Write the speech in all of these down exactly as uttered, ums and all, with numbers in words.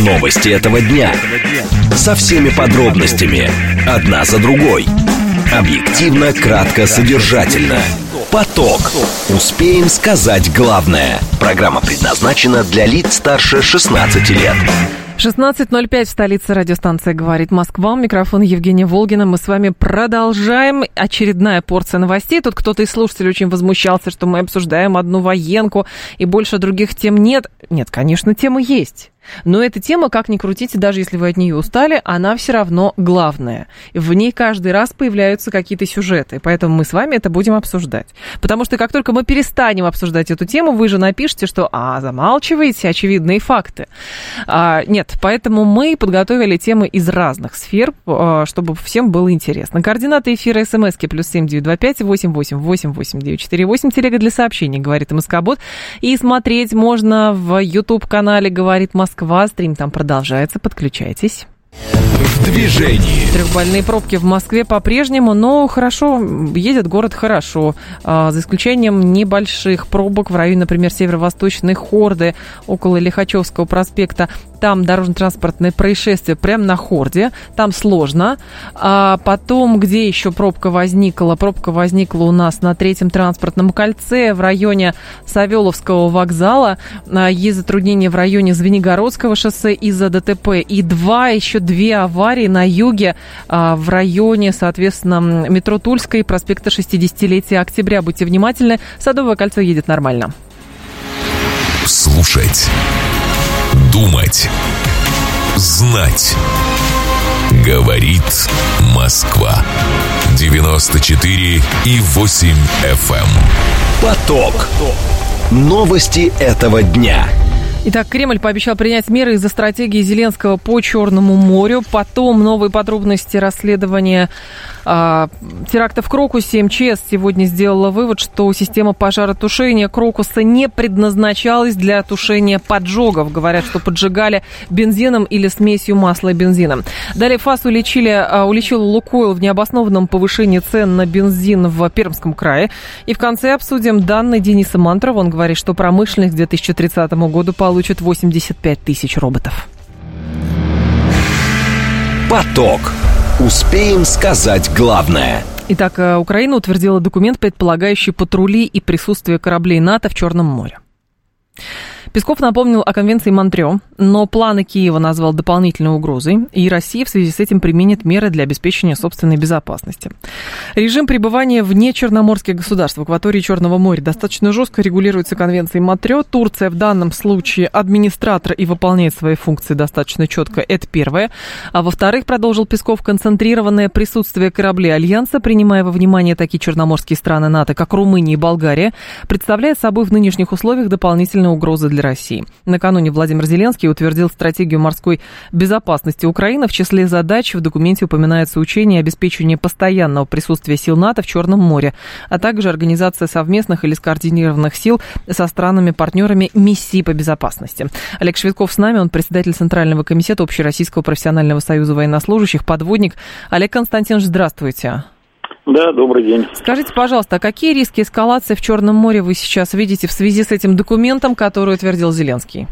Новости этого дня. Со всеми подробностями. Одна за другой. Объективно, кратко, содержательно. Поток. Успеем сказать главное. Программа предназначена для лиц старше шестнадцати лет. шестнадцать ноль пять в столице, радиостанция «Говорит Москва». Микрофон Евгения Волгина. Мы с вами продолжаем. Очередная порция новостей. Тут кто-то из слушателей очень возмущался, что мы обсуждаем одну военку и больше других тем нет. Нет, конечно, темы есть. Но эта тема, как ни крутите, даже если вы от нее устали, она все равно главная. В ней каждый раз появляются какие-то сюжеты, поэтому мы с вами это будем обсуждать. Потому что как только мы перестанем обсуждать эту тему, вы же напишите, что «а, замалчиваете очевидные факты». А, нет, поэтому мы подготовили темы из разных сфер, чтобы всем было интересно. Координаты эфира СМСки плюс семь девятьсот двадцать пять восемь восемь восемь восемь девять четыре восемь, телега для сообщений «Говорит МСК-бот». И смотреть можно в YouTube-канале «Говорит Москва». Москва, стрим там продолжается, подключайтесь. В движении. Трехбальные пробки в Москве по-прежнему, но хорошо, едет город хорошо, а, за исключением небольших пробок в районе, например, северо-восточной Хорды, около Лихачевского проспекта. Там дорожно-транспортное происшествие прямо на Хорде, там сложно. А потом, где еще пробка возникла? Пробка возникла у нас на Третьем транспортном кольце в районе Савеловского вокзала. Есть затруднения в районе Звенигородского шоссе из-за ДТП. И два, еще две аварии на юге в районе, соответственно, метро Тульской и проспекта шестидесятилетия октября. Будьте внимательны, Садовое кольцо едет нормально. Слушать. Думать. Знать. Говорит Москва. девяносто четыре и восемь эф эм. Поток. Новости этого дня. Итак, Кремль пообещал принять меры из-за стратегии Зеленского по Черному морю. Потом новые подробности расследования э, теракта в Крокусе. эм че эс сегодня сделала вывод, что система пожаротушения Крокуса не предназначалась для тушения поджогов. Говорят, что поджигали бензином или смесью масла и бензина. Далее ФАС уличили, э, уличил Лукойл в необоснованном повышении цен на бензин в Пермском крае. И в конце обсудим данные Дениса Мантрова. Он говорит, что промышленность к две тысячи тридцатому году получит получит восемьдесят пять тысяч роботов. Поток. Успеем сказать главное. Итак, Украина утвердила документ, предполагающий патрули и присутствие кораблей НАТО в Черном море. Песков напомнил о конвенции Монтрео, но планы Киева назвал дополнительной угрозой, и Россия в связи с этим применит меры для обеспечения собственной безопасности. Режим пребывания вне черноморских государств в акватории Черного моря достаточно жестко регулируется конвенцией Монтрео. Турция в данном случае администратор и выполняет свои функции достаточно четко, это первое. А во-вторых, продолжил Песков, концентрированное присутствие кораблей Альянса, принимая во внимание такие черноморские страны НАТО, как Румыния и Болгария, представляет собой в нынешних условиях дополнительные угрозы для России. Накануне Владимир Зеленский утвердил стратегию морской безопасности Украины. В числе задач в документе упоминается учение и обеспечение постоянного присутствия сил НАТО в Черном море, а также организация совместных или скоординированных сил со странами-партнерами миссии по безопасности. Олег Швидков с нами, он председатель Центрального комитета Общероссийского профессионального союза военнослужащих, подводник. Олег Константинович, здравствуйте. Да, добрый день. Скажите, пожалуйста, а какие риски эскалации в Черном море вы сейчас видите в связи с этим документом, который утвердил Зеленский?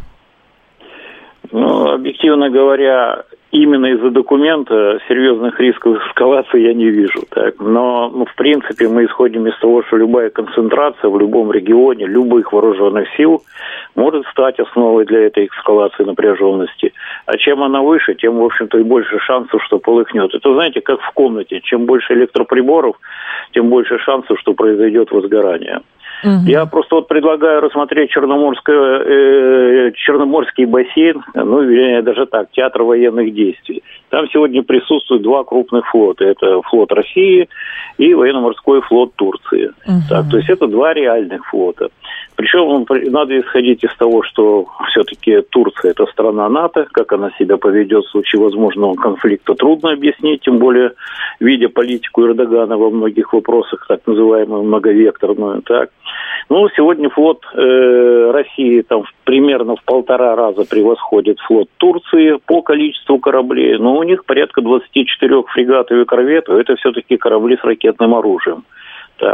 Ну, объективно говоря, именно из-за документа серьезных рисков эскалации я не вижу. Так. Но, ну, в принципе, мы исходим из того, что любая концентрация в любом регионе, любых вооруженных сил может стать основой для этой эскалации напряженности. А чем она выше, тем, в общем-то, и больше шансов, что полыхнет. Это, знаете, как в комнате. Чем больше электроприборов, тем больше шансов, что произойдет возгорание. Угу. Я просто вот предлагаю рассмотреть Черноморское, э, Черноморский бассейн, ну, вернее, даже так, театр военных действий. Там сегодня присутствуют два крупных флота. Это флот России и военно-морской флот Турции. Угу. Так, то есть это два реальных флота. Причем надо исходить из того, что все-таки Турция – это страна НАТО. Как она себя поведет в случае возможного конфликта, трудно объяснить, тем более видя политику Эрдогана во многих вопросах, так называемую многовекторную. Так. Ну, сегодня флот э, России там примерно в полтора раза превосходит флот Турции по количеству кораблей, но у них порядка двадцать четыре фрегатов и корветов. Это все-таки корабли с ракетным оружием. Так.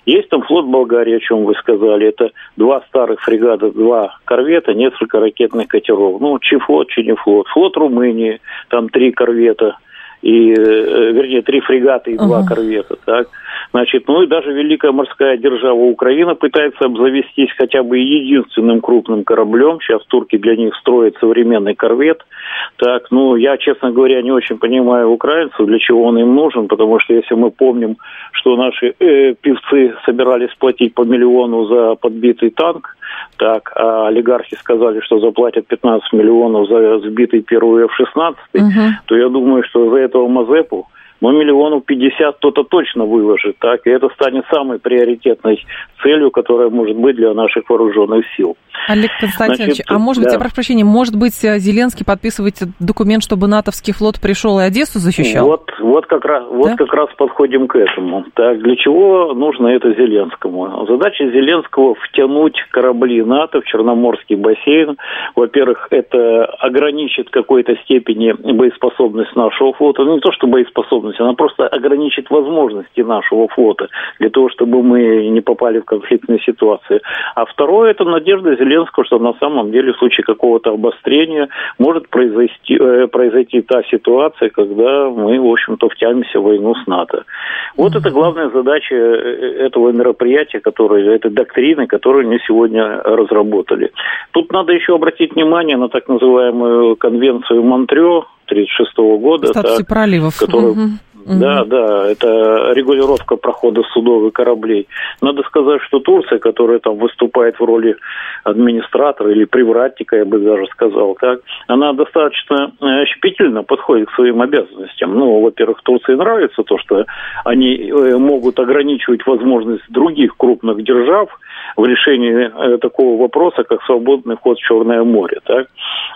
Есть там флот Болгарии, о чем вы сказали. Это два старых фрегата, два корвета, несколько ракетных катеров. Ну, Чи-флот, Чи-не-флот. Флот Румынии, там три корвета. И, вернее, три фрегата и два uh-huh. корвета, так. Значит, ну и даже Великая морская держава Украина пытается обзавестись хотя бы единственным крупным кораблем. Сейчас турки для них строят современный корвет. Так, ну, я, честно говоря, не очень понимаю украинцев, для чего он им нужен, потому что если мы помним, что наши э, певцы собирались платить по миллиону за подбитый танк, так, а олигархи сказали, что заплатят пятнадцать миллионов за сбитый первый эф шестнадцать, uh-huh. то я думаю, что за этого Мазепу, но миллионов пятьдесят кто-то точно выложит, так, и это станет самой приоритетной целью, которая может быть для наших вооруженных сил. Олег Константинович, Значит, а может быть, да. я прошу прощения, может быть, Зеленский подписывает документ, чтобы натовский флот пришел и Одессу защищал? Вот, вот, как, раз, вот да? как раз подходим к этому. Так, для чего нужно это Зеленскому? Задача Зеленского втянуть корабли НАТО в Черноморский бассейн. Во-первых, это ограничит в какой-то степени боеспособность нашего флота. Ну, не то, что боеспособность, она просто ограничит возможности нашего флота для того, чтобы мы не попали в конфликтные ситуации. А второе, это надежда Зеленского, что на самом деле в случае какого-то обострения может произойти, э, произойти та ситуация, когда мы, в общем-то, втянемся в войну с НАТО. Вот mm-hmm. это главная задача этого мероприятия, которое, этой доктрины, которую они сегодня разработали. Тут надо еще обратить внимание на так называемую конвенцию Монтрео тридцать шестого года. Статусе проливов. Которую... Угу. Да, угу. да, это регулировка прохода судов и кораблей. Надо сказать, что Турция, которая там выступает в роли администратора или привратника, я бы даже сказал, так, она достаточно щепетильно подходит к своим обязанностям. Ну, во-первых, Турции нравится то, что они могут ограничивать возможность других крупных держав в решении такого вопроса, как свободный вход в Черное море, так.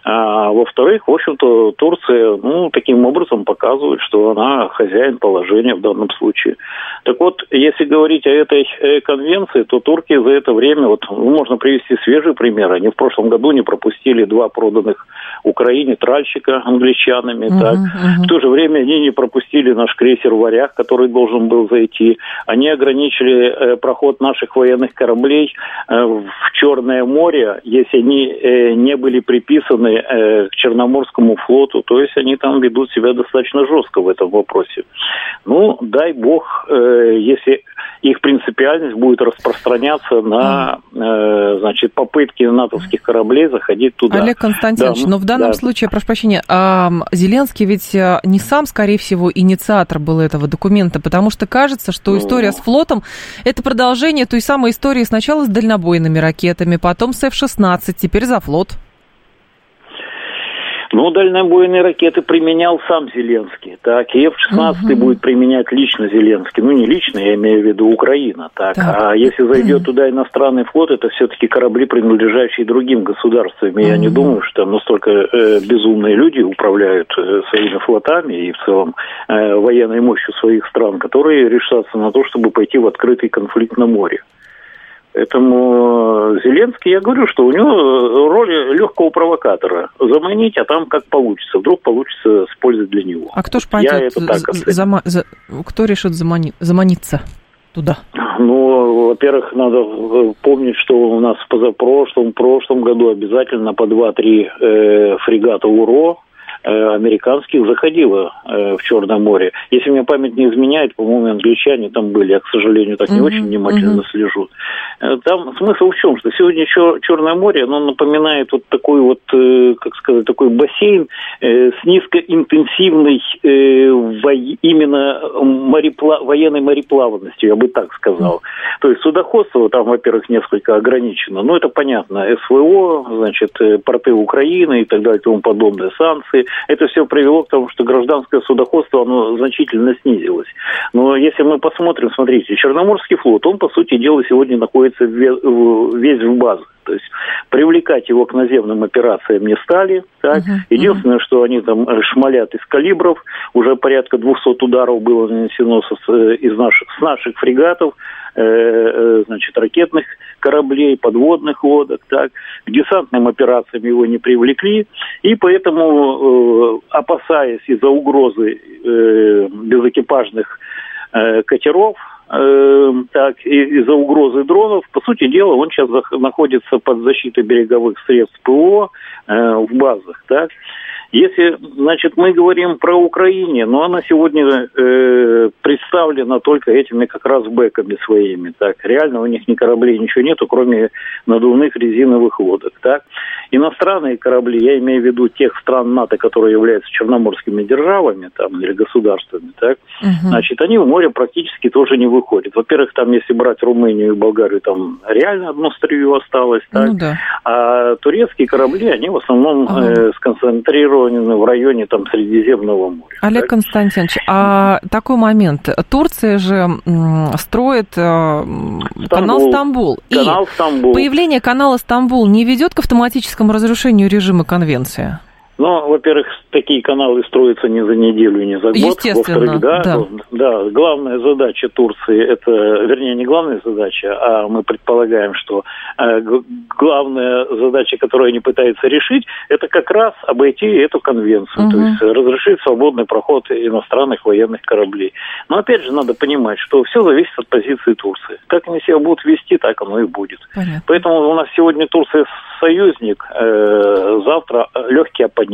А во-вторых, в общем-то, Турция, ну, таким образом показывает, что она хозяин положения в данном случае. Так вот, если говорить о этой конвенции, то турки за это время, вот, можно привести свежий пример, они в прошлом году не пропустили два проданных Украине тральщика англичанами, uh-huh, так. Uh-huh. В то же время они не пропустили наш крейсер «Варяг», который должен был зайти. Они ограничили э, проход наших военных кораблей э, в Черное море, если они э, не были приписаны э, к Черноморскому флоту, то есть они там ведут себя достаточно жестко в этом вопросе. Ну, дай бог, э, если их принципиальность будет распространяться на, э, значит, попытки натовских кораблей заходить туда. Олег Константинович, да, но в данном да. случае, прошу прощения, а Зеленский ведь не сам, скорее всего, инициатор был этого документа, потому что кажется, что ну... история с флотом – это продолжение той самой истории сначала с дальнобойными ракетами, потом с эф шестнадцать, теперь за флот. Ну, дальнобойные ракеты применял сам Зеленский, так, и эф шестнадцать угу. будет применять лично Зеленский. Ну, не лично, я имею в виду Украина, так. так. А если зайдет туда иностранный флот, это все-таки корабли, принадлежащие другим государствам. И угу. я не думаю, что там настолько э, безумные люди управляют э, своими флотами и в целом э, военной мощью своих стран, которые решатся на то, чтобы пойти в открытый конфликт на море. Поэтому Зеленский, я говорю, что у него роль легкого провокатора. Заманить, а там как получится. Вдруг получится с пользой для него. А кто ж пойдет, зама... за... кто решит замани... заманиться туда? Ну, во-первых, надо помнить, что у нас в позапрошлом, в прошлом году обязательно по два-три э, фрегата УРО американских заходило э, в Черное море. Если мне память не изменяет, по-моему, англичане там были. Я, к сожалению, так не uh-huh, очень внимательно uh-huh. слежу. Там смысл в чем? Что сегодня еще Черное море, оно напоминает вот такой вот, э, как сказать, такой бассейн э, с низкоинтенсивной э, во... именно морепла... военной мореплавностью, я бы так сказал. Uh-huh. То есть судоходство там, во-первых, несколько ограничено. Ну, это понятно. СВО, значит, порты Украины и так далее и тому подобное, санкции. Это все привело к тому, что гражданское судоходство, оно значительно снизилось. Но если мы посмотрим, смотрите, Черноморский флот, он, по сути дела, сегодня находится весь в базах. То есть привлекать его к наземным операциям не стали. Так. Uh-huh, Единственное, uh-huh. что они там шмалят из калибров. Уже порядка двухсот ударов было нанесено с, из наших, с наших фрегатов, э, значит, ракетных кораблей, подводных лодок. Так. К десантным операциям его не привлекли. И поэтому, э, опасаясь из-за угрозы э, безэкипажных э, катеров, э, так, из-за угрозы дронов. По сути дела, он сейчас находится под защитой береговых средств ПВО э, в базах, так. Если, значит, мы говорим про Украину, но она сегодня э, представлена только этими как раз бэками своими, так. Реально у них ни кораблей, ничего нету, кроме надувных резиновых лодок, так. Иностранные корабли, я имею в виду тех стран НАТО, которые являются черноморскими державами, там, или государствами, так, угу. Значит, они в море практически тоже не выходят. Во-первых, там, если брать Румынию и Болгарию, там реально одно стрие осталось, так. Ну, да. А турецкие корабли, они в основном ага. э, сконцентрированы в районе там Средиземного моря. Олег так? Константинович, а такой момент. Турция же м, строит э, Стамбул. канал Стамбул. Канал И Стамбул. Появление канала Стамбул не ведет к автоматическому разрушению режима конвенции? Ну, во-первых, такие каналы строятся не за неделю, не за год. Естественно, да, да. да. Главная задача Турции, это, вернее, не главная задача, а мы предполагаем, что э, главная задача, которую они пытаются решить, это как раз обойти эту конвенцию, угу. то есть разрешить свободный проход иностранных военных кораблей. Но, опять же, надо понимать, что все зависит от позиции Турции. Как они себя будут вести, так оно и будет. Понятно. Поэтому у нас сегодня Турция союзник, э, завтра легкий оппонент.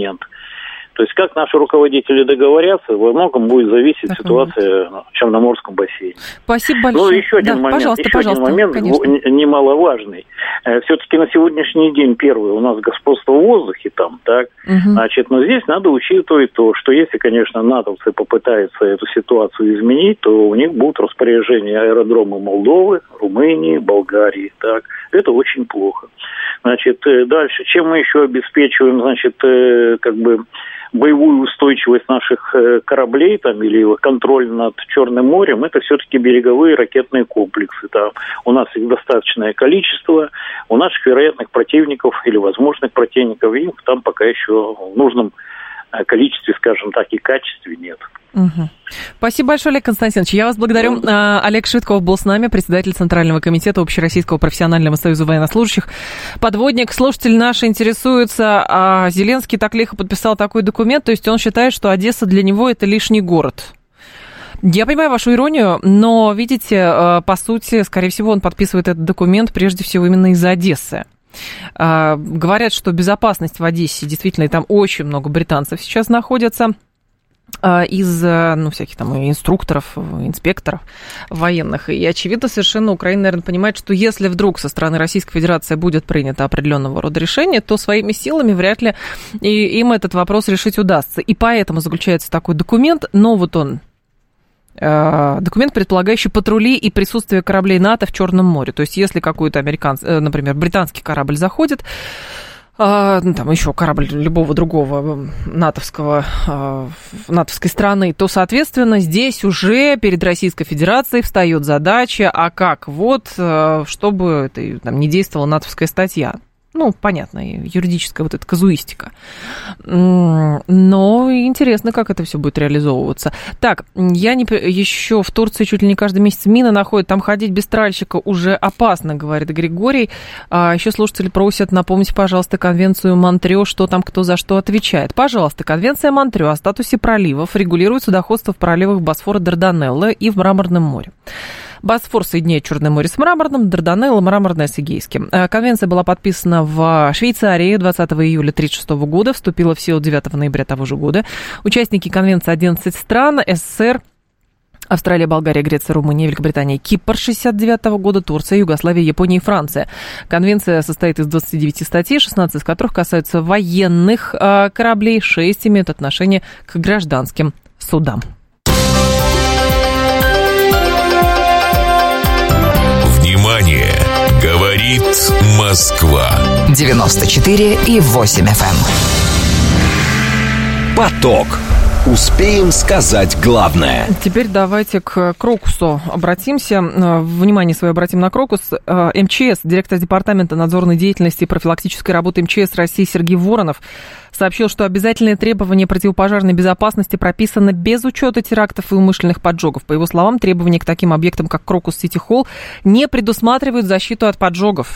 То есть, как наши руководители договорятся, во многом будет зависеть так ситуация вот. в Черноморском бассейне. Спасибо большое. Ну, еще один да, момент, пожалуйста, еще пожалуйста, один момент конечно. немаловажный. Все-таки на сегодняшний день, первый, у нас господство в воздухе там, так, угу. значит, но здесь надо учитывать то, что если, конечно, натовцы попытаются эту ситуацию изменить, то у них будут распоряжения аэродромы Молдовы, Румынии, Болгарии, так, это очень плохо. Значит, дальше, чем мы еще обеспечиваем, значит, как бы боевую устойчивость наших кораблей там, или контроль над Черным морем, это все-таки береговые ракетные комплексы. Там у нас их достаточное количество, у наших вероятных противников или возможных противников, их там пока еще в нужном количестве, скажем так, и качестве нет. Угу. Спасибо большое, Олег Константинович. Я вас благодарю. Да. Олег Швидков был с нами, председатель Центрального комитета Общероссийского профессионального союза военнослужащих. Подводник, слушатель наш интересуется, а Зеленский так лихо подписал такой документ, то есть он считает, что Одесса для него это лишний город. Я понимаю вашу иронию, но, видите, по сути, скорее всего, он подписывает этот документ прежде всего именно из-за Одессы. Говорят, что безопасность в Одессе, действительно, и там очень много британцев сейчас находятся, из, ну, всяких там инструкторов, инспекторов военных. И, очевидно, совершенно Украина, наверное, понимает, что если вдруг со стороны Российской Федерации будет принято определенного рода решение, то своими силами вряд ли и им этот вопрос решить удастся. И поэтому заключается такой документ, но вот он, документ, предполагающий патрули и присутствие кораблей НАТО в Черном море. То есть, если какой-то американский, например, британский корабль заходит, ну, там еще корабль любого другого натовского, натовской страны, то, соответственно, здесь уже перед Российской Федерацией встает задача, а как вот, чтобы это, там, не действовала натовская статья. Ну, понятно, юридическая вот эта казуистика. Но интересно, как это все будет реализовываться. Так, я не... еще в Турции чуть ли не каждый месяц мины находят. Там ходить без тральщика уже опасно, говорит Григорий. А еще слушатели просят напомнить, пожалуйста, конвенцию Монтрео, что там кто за что отвечает. Пожалуйста, конвенция Монтрео о статусе проливов регулирует судоходство в проливах Босфора, Дарданеллы и в Мраморном море. Босфор соединяет Черное море с Мраморным, Дарданеллы, Мраморное с Эгейским. Конвенция была подписана в Швейцарии двадцатого июля тысяча девятьсот тридцать шестого года, вступила в силу девятого ноября того же года. Участники конвенции одиннадцать стран: СССР, Австралия, Болгария, Греция, Румыния, Великобритания, Кипр шестьдесят девятого года, Турция, Югославия, Япония и Франция. Конвенция состоит из двадцати девяти статей, шестнадцать из которых касаются военных кораблей, шесть имеют отношение к гражданским судам. Внимание! Говорит Москва. девяносто четыре и восемь эф эм. Поток. Успеем сказать главное. Теперь давайте к Крокусу обратимся. Внимание свое обратим на Крокус. МЧС, директор департамента надзорной деятельности и профилактической работы МЧС России Сергей Воронов сообщил, что обязательные требования противопожарной безопасности прописаны без учета терактов и умышленных поджогов. По его словам, требования к таким объектам, как Крокус Сити Холл, не предусматривают защиту от поджогов.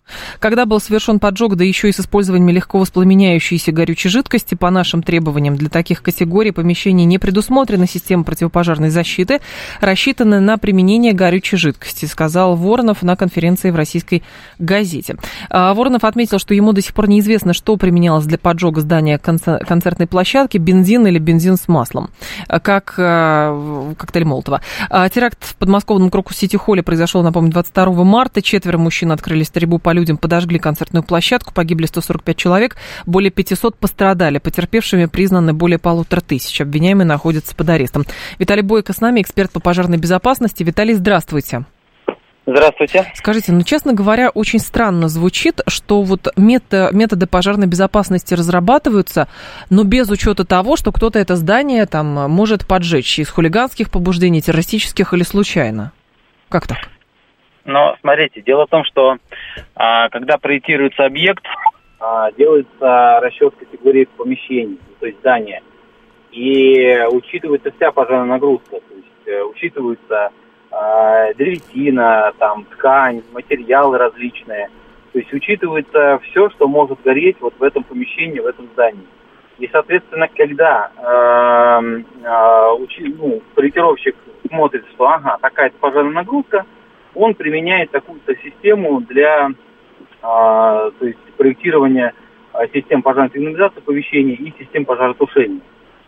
Когда был совершен поджог, да еще и с использованием легко воспламеняющейся горючей жидкости, по нашим требованиям для таких категорий помещений не предусмотрена система противопожарной защиты, рассчитанная на применение горючей жидкости, сказал Воронов на конференции в «Российской газете». Воронов отметил, что ему до сих пор неизвестно, что применялось для поджога здания концертной площадки, бензин или бензин с маслом, как коктейль Молотова. Теракт в подмосковном Крокус-Сити-холле произошел, напомню, двадцать второго марта. Четверо мужчин открыли стрельбу по людям, подожгли концертную площадку, погибли сто сорок пять человек, более пятисот пострадали. Потерпевшими признаны более полутора тысяч. Обвиняемые находятся под арестом. Виталий Бойко с нами, эксперт по пожарной безопасности. Виталий, здравствуйте. Здравствуйте. Скажите, ну, честно говоря, очень странно звучит, что вот мет- методы пожарной безопасности разрабатываются, но без учета того, что кто-то это здание там может поджечь из хулиганских побуждений, террористических или случайно. Как так? Но смотрите, дело в том, что а, когда проектируется объект, а, делается расчет категории помещений, то есть здания, и учитывается вся пожарная нагрузка, то есть э, учитываются э, древесина, там, ткань, материалы различные, то есть учитывается все, что может гореть вот в этом помещении, в этом здании. И, соответственно, когда э, э, учи, ну, проектировщик смотрит, что ага, такая-то пожарная нагрузка, он применяет такую-то систему для а, то есть проектирования а, систем пожарной сигнализации помещений и систем пожаротушения.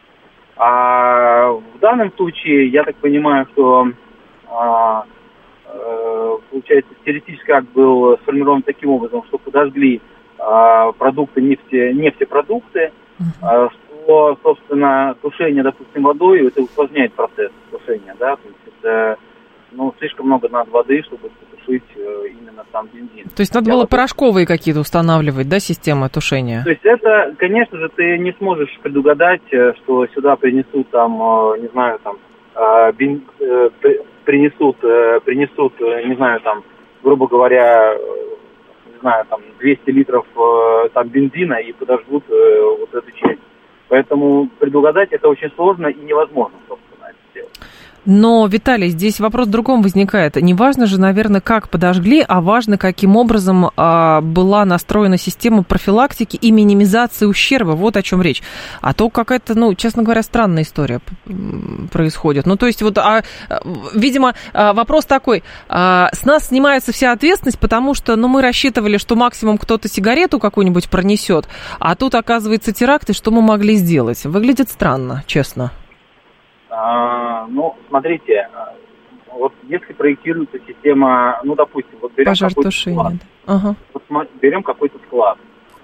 А в данном случае, я так понимаю, что а, а, получается, террористический акт был сформирован таким образом, что подожгли а, продукты, нефти, нефтепродукты, а, что, собственно, тушение, допустим, водой, это усложняет процесс тушения, да, то есть это ну, слишком много надо воды, чтобы потушить э, именно сам бензин. То есть надо Я было вот... порошковые какие-то устанавливать, да, системы тушения? То есть это, конечно же, ты не сможешь предугадать, что сюда принесут там, э, не знаю, там, э, бен... э, принесут, э, принесут, э, не знаю, там, грубо говоря, э, не знаю, там, двести литров э, там бензина и подожгут э, вот эту часть. Поэтому предугадать это очень сложно и невозможно, собственно, это сделать. Но, Виталий, здесь вопрос в другом возникает. Не важно же, наверное, как подожгли, а важно, каким образом а, была настроена система профилактики и минимизации ущерба. Вот о чем речь. А то какая-то, ну, честно говоря, странная история происходит. Ну, то есть, вот, а, видимо, вопрос такой. А, с нас снимается вся ответственность, потому что, ну, мы рассчитывали, что максимум кто-то сигарету какую-нибудь пронесет, а тут, оказывается, теракт, и что мы могли сделать? Выглядит странно, честно. А, ну, смотрите, вот если проектируется система, ну, допустим, вот берем какой-то склад, ага. вот берем какой-то склад,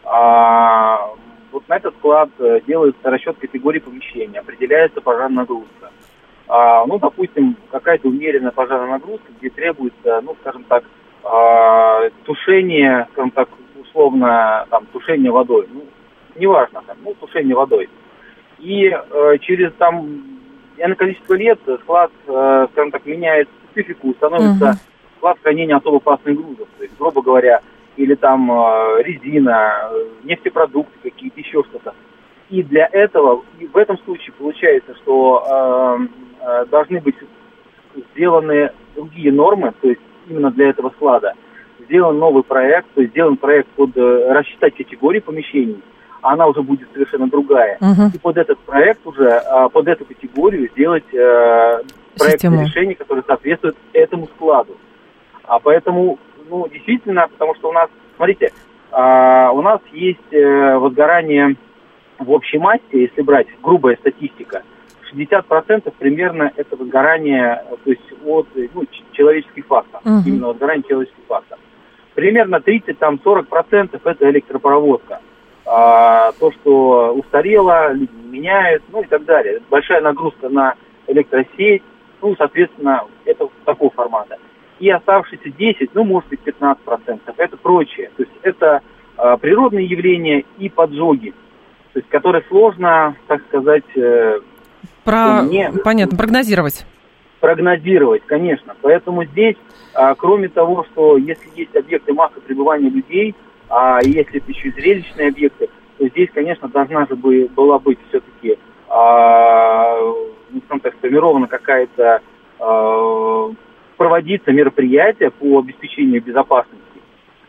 а, вот на этот склад делается расчет категории помещения, определяется пожарная нагрузка. А, ну, допустим, какая-то умеренная пожарная нагрузка, где требуется, ну, скажем так, а, тушение, скажем так, условно, там, тушение водой, ну, неважно, там, ну, тушение водой. И э, через, там, энное количество лет склад, э, скажем так, меняет специфику, становится uh-huh. склад хранения особо опасных грузов. То есть, грубо говоря, или там э, резина, нефтепродукты какие-то, еще что-то. И для этого, и в этом случае получается, что э, э, должны быть сделаны другие нормы, то есть именно для этого склада. Сделан новый проект, то есть сделан проект под э, рассчитать категории помещений, она уже будет совершенно другая. Uh-huh. И под этот проект уже, под эту категорию сделать э, проект решения, который соответствует этому складу. А поэтому, ну, действительно, потому что у нас, смотрите, э, у нас есть э, возгорание в общей массе, если брать грубая статистика, шестьдесят процентов примерно это возгорание, то есть от ну, человеческих факторов, uh-huh. именно возгорание человеческих факторов. Примерно тридцать-сорок процентов это электропроводка. А, то, что устарело, люди не меняют, ну и так далее. Большая нагрузка на электросеть, ну, соответственно, это такого формата. И оставшиеся десять, ну, может быть, пятнадцать процентов, это прочее. То есть это а, природные явления и поджоги, то есть которые сложно, так сказать... Про... Мне... Понятно, прогнозировать. Прогнозировать, конечно. Поэтому здесь, а, кроме того, что если есть объекты массового пребывания людей, а если это еще и зрелищные объекты, то здесь, конечно, должна же бы, была быть все-таки а, ну, так, сформирована какая-то а, проводиться мероприятие по обеспечению безопасности.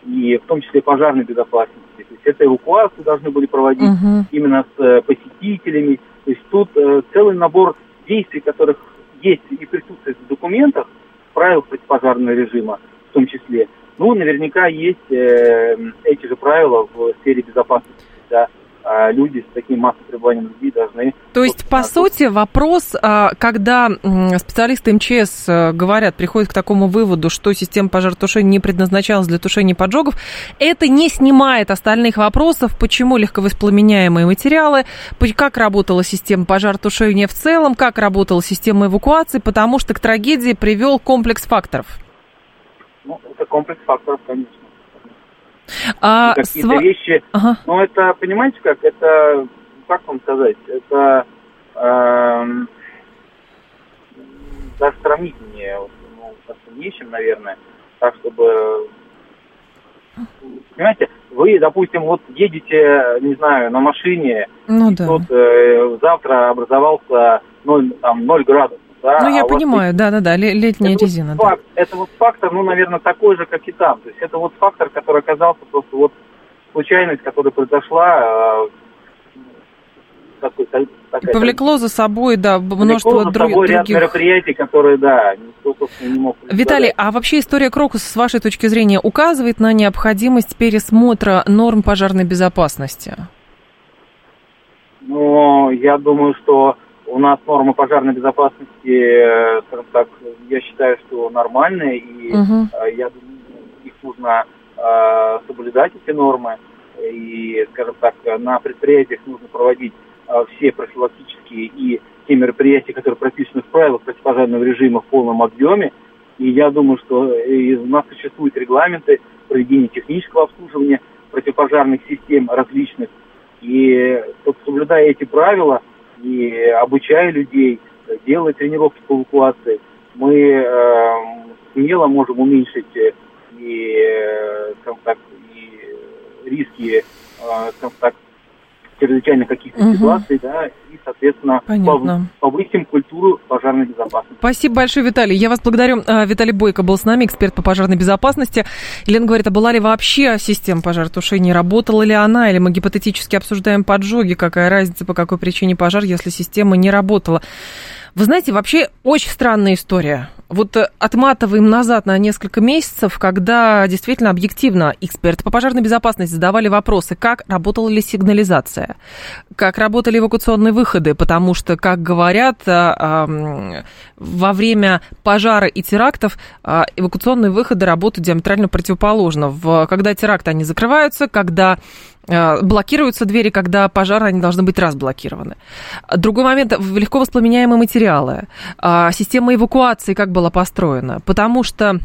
и в том числе пожарной безопасности. То есть это эвакуацию должны были проводить uh-huh. именно с э, посетителями. То есть тут э, целый набор действий, которых есть и присутствует в документах, правил противопожарного режима в том числе. Ну, наверняка есть э, эти же правила в сфере безопасности, да. Люди с таким массовым пребыванием людей должны... То есть, по сути, вопрос, когда специалисты эм че эс говорят, приходят к такому выводу, что система пожаротушения не предназначалась для тушения поджогов, это не снимает остальных вопросов, почему легковоспламеняемые материалы, как работала система пожаротушения в целом, как работала система эвакуации, потому что к трагедии привел комплекс факторов. Ну, это комплекс факторов, конечно. А какие-то сва... вещи, ага. ну это, понимаете как, это, как вам сказать, это э, даже сравнить мне, ну, как-то нечем, наверное, так, чтобы, понимаете, вы, допустим, вот едете, не знаю, на машине, ну, и да. тут э, завтра образовался ноль, там, ноль градусов. Да, ну, я а понимаю, да-да-да, летняя это резина. Вот да. факт, это вот фактор, ну, наверное, такой же, как и там. То есть это вот фактор, который оказался просто вот случайность, которая произошла. Такой, такая, повлекло за собой, да, множество за друг, собой других... ряд мероприятий, которые, да, никто, собственно, не мог представить. Виталий, а вообще история Крокуса, с вашей точки зрения, указывает на необходимость пересмотра норм пожарной безопасности? Ну, я думаю, что у нас нормы пожарной безопасности, скажем так, я считаю, что нормальные, и uh-huh. я думаю, их нужно э, соблюдать, эти нормы, и, скажем так, на предприятиях нужно проводить э, все профилактические и те мероприятия, которые прописаны в правилах противопожарного режима в полном объеме, и я думаю, что и у нас существуют регламенты проведения технического обслуживания противопожарных систем различных, и соблюдая эти правила, и обучая людей, делая тренировки по эвакуации, мы э, смело можем уменьшить и, э, скажем так, и риски, э, скажем так, чрезвычайно каких-то угу. ситуаций, да, и, соответственно, Понятно. повысим культуру пожарной безопасности. Спасибо большое, Виталий. Я вас благодарю. Виталий Бойко был с нами, эксперт по пожарной безопасности. Елена говорит, а была ли вообще система пожаротушения, работала ли она, или мы гипотетически обсуждаем поджоги, какая разница, по какой причине пожар, если система не работала. Вы знаете, вообще очень странная история. Вот отматываем назад на несколько месяцев, когда действительно объективно эксперты по пожарной безопасности задавали вопросы, как работала ли сигнализация, как работали эвакуационные выходы, потому что, как говорят, во время пожара и терактов эвакуационные выходы работают диаметрально противоположно. Когда теракты, они закрываются, когда блокируются двери, когда пожары, они должны быть разблокированы. Другой момент, легко воспламеняемые материалы, система эвакуации как была построена, потому что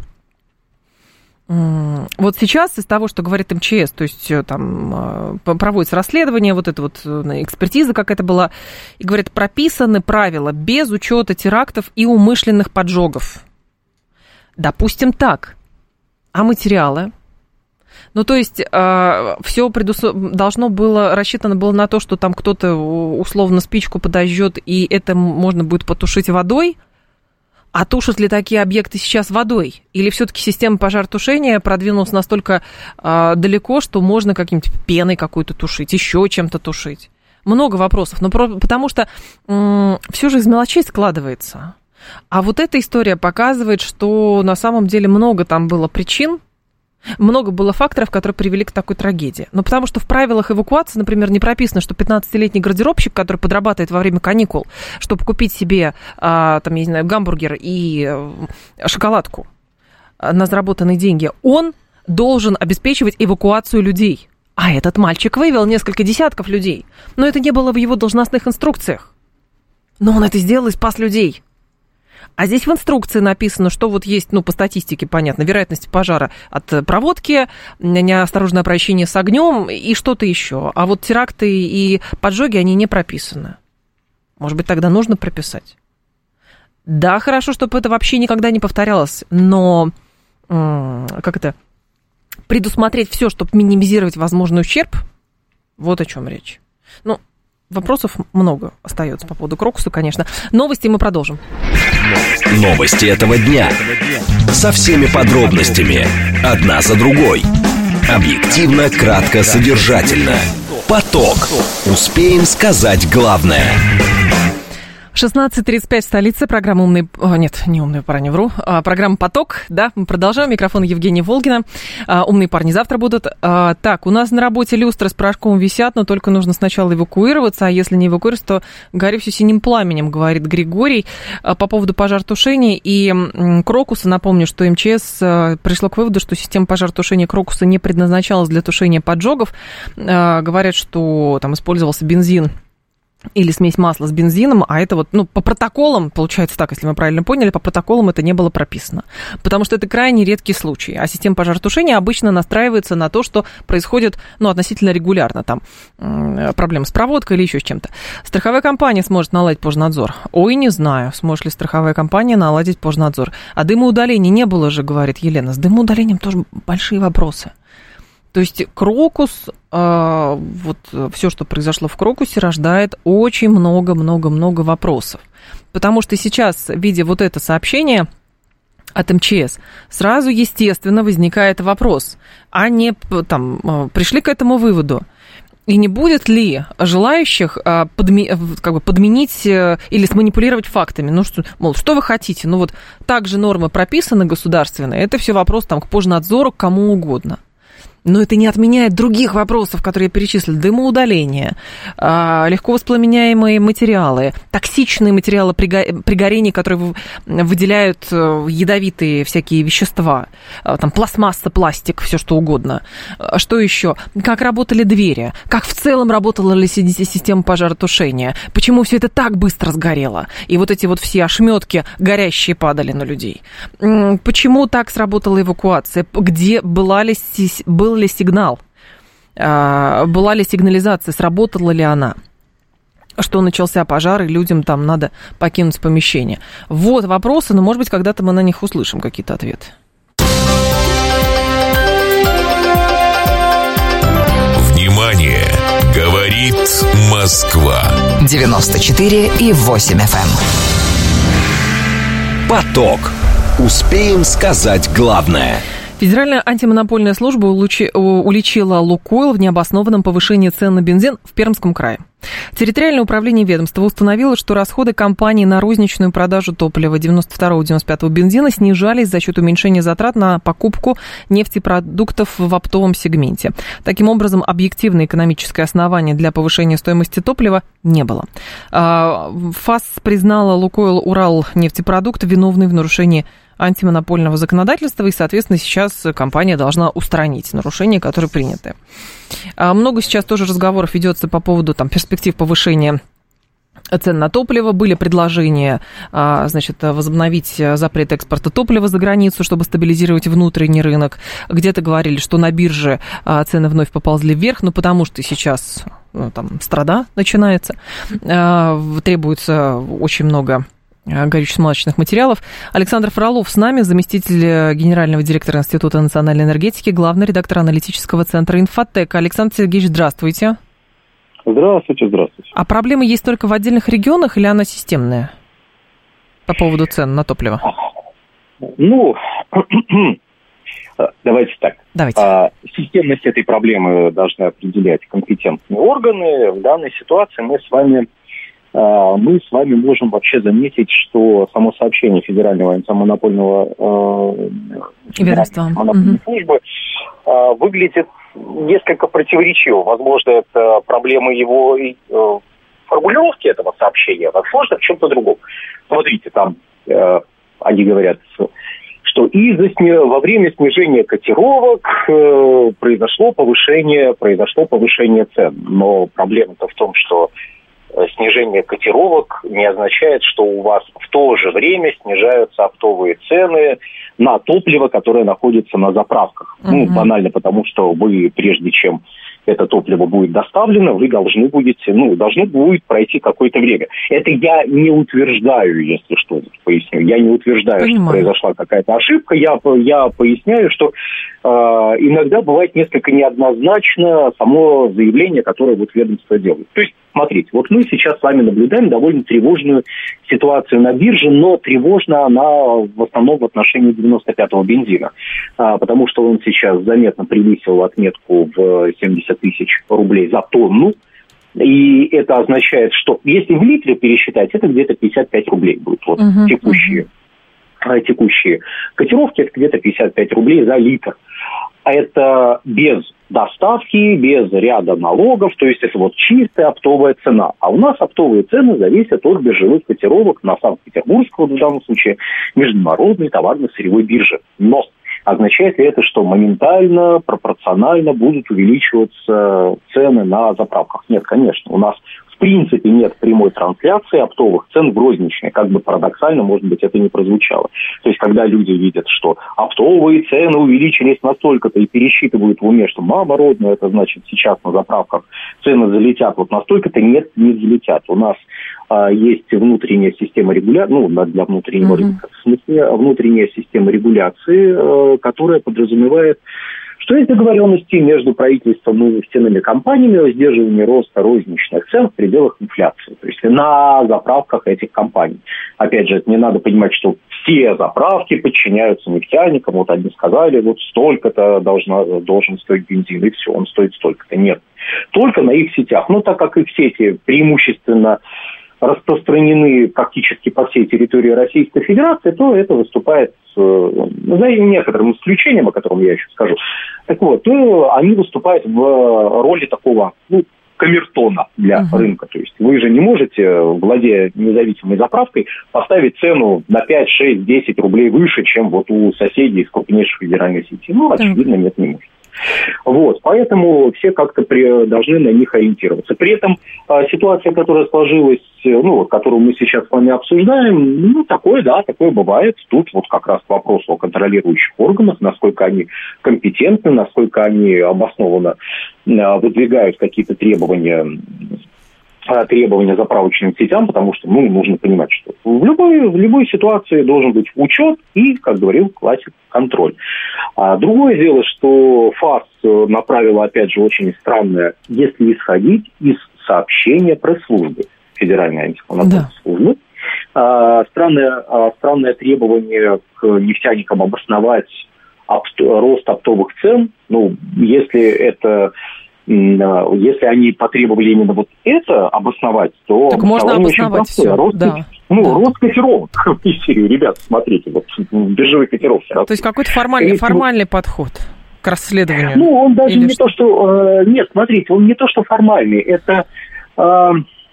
вот сейчас из того, что говорит эм че эс, то есть там проводится расследование, вот это вот экспертиза какая-то была, и говорят, прописаны правила без учета терактов и умышленных поджогов. Допустим так, а материалы? Ну, то есть, э, все предус... должно было, рассчитано было на то, что там кто-то условно спичку подожжет, и это можно будет потушить водой. А тушат ли такие объекты сейчас водой? Или все-таки система пожаротушения продвинулась настолько э, далеко, что можно каким-нибудь пеной какой-то тушить, еще чем-то тушить? Много вопросов. Но про... потому что э, все же из мелочей складывается. А вот эта история показывает, что на самом деле много там было причин, много было факторов, которые привели к такой трагедии. Ну, потому что в правилах эвакуации, например, не прописано, что пятнадцатилетний гардеробщик, который подрабатывает во время каникул, чтобы купить себе, а, там, я не знаю, гамбургер и шоколадку на заработанные деньги, он должен обеспечивать эвакуацию людей. А этот мальчик вывел несколько десятков людей. Но это не было в его должностных инструкциях. Но он это сделал и спас людей. А здесь в инструкции написано, что вот есть, ну, по статистике, понятно, вероятность пожара от проводки, неосторожное обращение с огнем и что-то еще. А вот теракты и поджоги, они не прописаны. Может быть, тогда нужно прописать? Да, хорошо, чтобы это вообще никогда не повторялось, но как это, предусмотреть все, чтобы минимизировать возможный ущерб, вот о чем речь. Ну, вопросов много остается по поводу Крокуса, конечно. Новости мы продолжим. Новости этого дня. Со всеми подробностями. Одна за другой. Объективно, кратко, содержательно. Поток. Успеем сказать главное. шестнадцать тридцать пять в столице. Программа «Умный...» О, нет, не «Умные парни», вру. А, программа «Поток». Да, мы продолжаем. Микрофон Евгения Волгина. А, «Умные парни» завтра будут. А, так, у нас на работе люстры с порошком висят, но только нужно сначала эвакуироваться. А если не эвакуироваться, то горю все синим пламенем, говорит Григорий. А, по поводу пожаротушения и м, Крокуса. Напомню, что МЧС а, пришло к выводу, что система пожаротушения Крокуса не предназначалась для тушения поджогов. А, говорят, что там использовался бензин или смесь масла с бензином, а это вот, ну, по протоколам, получается так, если мы правильно поняли, по протоколам это не было прописано. Потому что это крайне редкий случай. А система пожаротушения обычно настраивается на то, что происходит, ну, относительно регулярно. Там проблемы с проводкой или еще с чем-то. Страховая компания сможет наладить пожнадзор. Ой, не знаю, сможет ли страховая компания наладить пожнадзор. А дымоудаления не было же, говорит Елена. С дымоудалением тоже большие вопросы. То есть Крокус, э, вот все, что произошло в Крокусе, рождает очень много-много-много вопросов. Потому что сейчас, видя вот это сообщение от МЧС, сразу, естественно, возникает вопрос, а не там, пришли к этому выводу, и не будет ли желающих подми, как бы подменить или сманипулировать фактами? Ну, что, мол, что вы хотите? Ну, вот так же нормы прописаны государственные, это все вопрос там, к пожнадзору, к кому угодно. Но это не отменяет других вопросов, которые я перечислила. Дымоудаление, легко воспламеняемые материалы, токсичные материалы при горении, которые выделяют ядовитые всякие вещества, там пластмасса, пластик, все что угодно. Что еще? Как работали двери? Как в целом работала ли система пожаротушения? Почему все это так быстро сгорело? И вот эти вот все ошметки горящие падали на людей. Почему так сработала эвакуация? Где была ли был ли сигнал, была ли сигнализация, сработала ли она, что начался пожар, и людям там надо покинуть помещение. Вот вопросы, но, может быть, когда-то мы на них услышим какие-то ответы. Внимание! Говорит Москва. девяносто четыре и восемь эф эм. Поток. Успеем сказать главное. Федеральная антимонопольная служба уличила «Лукойл» в необоснованном повышении цен на бензин в Пермском крае. Территориальное управление ведомства установило, что расходы компании на розничную продажу топлива девяносто второго девяносто пятого бензина снижались за счет уменьшения затрат на покупку нефтепродуктов в оптовом сегменте. Таким образом, объективное экономическое основание для повышения стоимости топлива не было. ФАС признала «Лукойл Урал нефтепродукт» виновной в нарушении антимонопольного законодательства, и, соответственно, сейчас компания должна устранить нарушения, которые приняты. Много сейчас тоже разговоров ведется по поводу там, перспектив повышения цен на топливо. Были предложения, значит, возобновить запрет экспорта топлива за границу, чтобы стабилизировать внутренний рынок. Где-то говорили, что на бирже цены вновь поползли вверх, но потому что сейчас ну, там страда начинается, требуется очень много горюче-смазочных материалов. Александр Фролов с нами, заместитель генерального директора Института национальной энергетики, главный редактор аналитического центра «Инфотек». Александр Сергеевич, здравствуйте. Здравствуйте, здравствуйте. А проблема есть только в отдельных регионах или она системная по поводу цен на топливо? Ну, давайте так. Давайте. Системность этой проблемы должны определять компетентные органы. В данной ситуации мы с вами мы с вами можем вообще заметить, что само сообщение Федерального антимонопольного э, антимонопольной службы э, выглядит несколько противоречиво. Возможно, это проблема его э, формулировки этого сообщения, возможно, в чем-то другом. Смотрите, там э, они говорят, что из-за во время снижения котировок э, произошло повышение, произошло повышение цен. Но проблема-то в том, что снижение котировок не означает, что у вас в то же время снижаются оптовые цены на топливо, которое находится на заправках. Uh-huh. Ну, банально потому, что вы, прежде чем это топливо будет доставлено, вы должны будете, ну, должно будет пройти какое-то время. Это я не утверждаю, если что, поясню. Я не утверждаю, Понимаю. что произошла какая-то ошибка. Я, я поясняю, что э, иногда бывает несколько неоднозначно само заявление, которое вот ведомство делает. То есть смотрите, вот мы сейчас с вами наблюдаем довольно тревожную ситуацию на бирже, но тревожна она в основном в отношении девяносто пятого бензина, а, потому что он сейчас заметно превысил отметку в семьдесят тысяч рублей за тонну. И это означает, что если в литре пересчитать, это где-то пятьдесят пять рублей будет. Вот uh-huh, текущие, uh-huh. текущие котировки, это где-то пятьдесят пять рублей за литр. А это без доставки, без ряда налогов, то есть это вот чистая оптовая цена. А у нас оптовые цены зависят от биржевых котировок на Санкт-Петербургской, в данном случае, международной товарно-сырьевой бирже. Но означает ли это, что моментально, пропорционально будут увеличиваться цены на заправках? Нет, конечно. У нас в принципе нет прямой трансляции оптовых цен в розничные. Как бы парадоксально, может быть, это не прозвучало. То есть, когда люди видят, что оптовые цены увеличились настолько-то и пересчитывают в уме, что мама родная, это значит сейчас на заправках цены залетят вот настолько-то, нет, не залетят. У нас а, есть внутренняя система регуляции, ну, для внутреннего mm-hmm. рынка, в смысле, внутренняя система регуляции, а, которая подразумевает, что есть договоренности между правительством и нефтяными компаниями о сдерживании роста розничных цен в пределах инфляции. То есть на заправках этих компаний. Опять же, не надо понимать, что все заправки подчиняются нефтяникам. Вот они сказали, вот столько-то должна, должен стоить бензин, и все, он стоит столько-то. Нет. Только на их сетях. Ну, так как их сети преимущественно распространены практически по всей территории Российской Федерации, то это выступает, за некоторым исключением, о котором я еще скажу, так вот, то они выступают в роли такого, ну, камертона для uh-huh. рынка. То есть вы же не можете, владея независимой заправкой, поставить цену на пять, шесть, десять рублей выше, чем вот у соседей из крупнейшей федеральной сети. Ну, очевидно, нет, не может. Вот, поэтому все как-то при, должны на них ориентироваться. При этом а, ситуация, которая сложилась, ну, которую мы сейчас с вами обсуждаем, ну, такое, да, такое бывает. Тут вот как раз к вопросу о контролирующих органах, насколько они компетентны, насколько они обоснованно а, выдвигают какие-то требования, требования заправочным сетям, потому что, ну, нужно понимать, что в любой, в любой ситуации должен быть учет и, как говорил классик, контроль. А другое дело, что ФАС направила, опять же, очень странное, если исходить из сообщения пресс-службы Федеральной антимонопольной да. службы, а, странное, а, странное требование к нефтяникам обосновать опт, рост оптовых цен, ну, если это... Если они потребовали именно вот это обосновать, то... Так можно обосновать все, рост, да. Ну, да. рост котировок из серии. Ребята, смотрите, вот биржевые котировки. То есть какой-то формальный, формальный подход к расследованию? Ну, он даже Или не что? то, что... Э, нет, смотрите, он не то, что формальный. Это... Э,